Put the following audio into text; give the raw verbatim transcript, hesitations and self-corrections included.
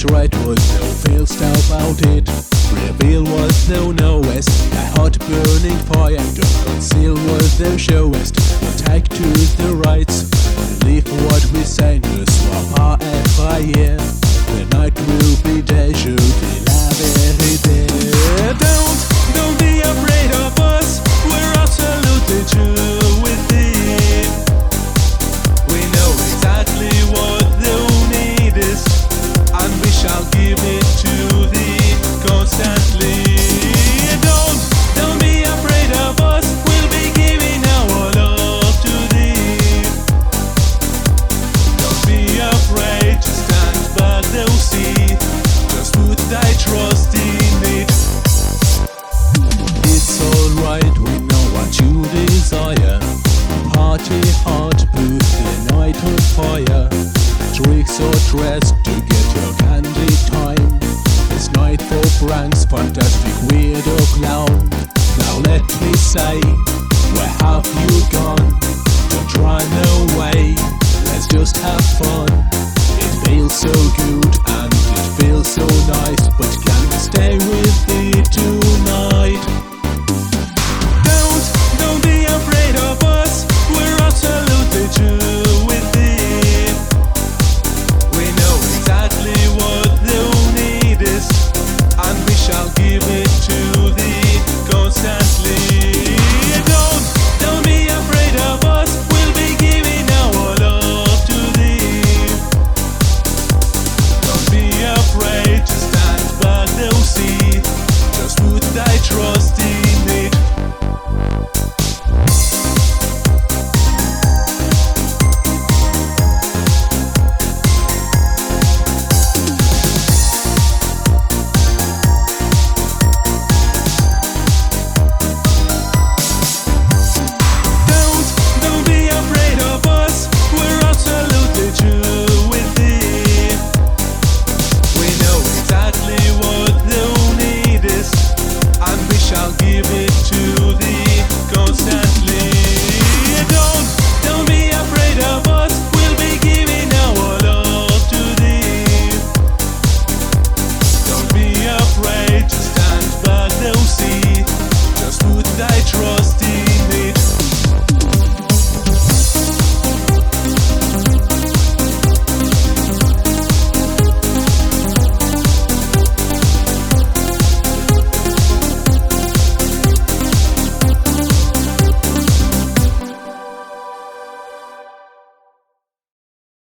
Night ride was no feels about it. Reveal was no knowest. A hot burning fire. Don't conceal was no showest. Attack to the rights. Believe what we say. Ne sois pas effrayé. The night will be day. Je dis la vérité. Don't, don't be afraid of us. We're absolutely true with it. We know exactly what the need is, and we shall give it to thee constantly. Don't, don't be afraid of us. We'll be giving our love to thee. Don't be afraid to stand back, no see. Just put thy trust in it. It's alright, we know what you desire. Party hard, put the night on fire. Tricks or dress to get your candy time. It's night for pranks, fantastic weirdo clown. Now let me say